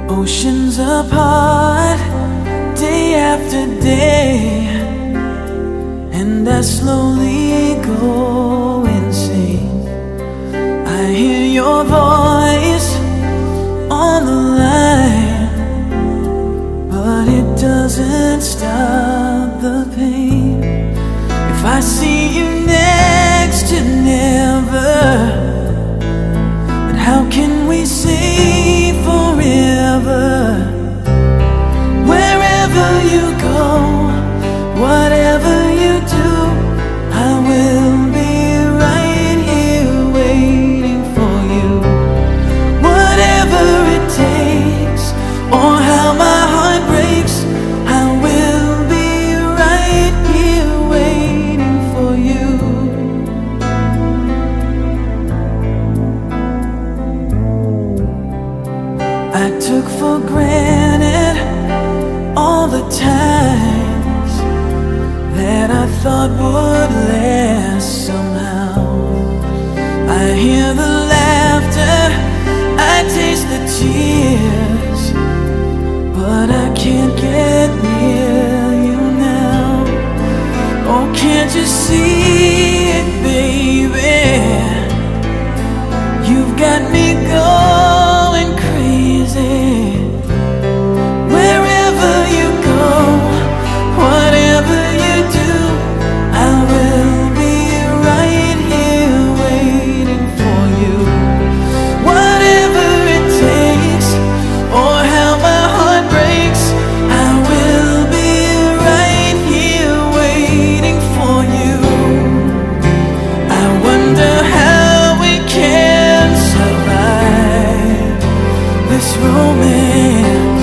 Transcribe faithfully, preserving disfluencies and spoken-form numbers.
Oceans apart, day after day, and I slowly go insane. I hear your voice on the line, but it doesn't stop the pain. If I see you next to never, then how can we say forever? Wherever you go, whatever you do, I will be right here waiting for you. Whatever it takes, or how my heart breaks, I will be right here waiting for you. I took for granted all the times that I thought would last somehow. I hear the laughter, I taste the tears, but I can't get near you now. Oh, can't you see it, baby? You've got me going crazy. Wherever you go, whatever you do, I will be right here waiting for you. Whatever it takes, or how my heart breaks, I will be right here waiting for you. I wonder how we can survive this romance.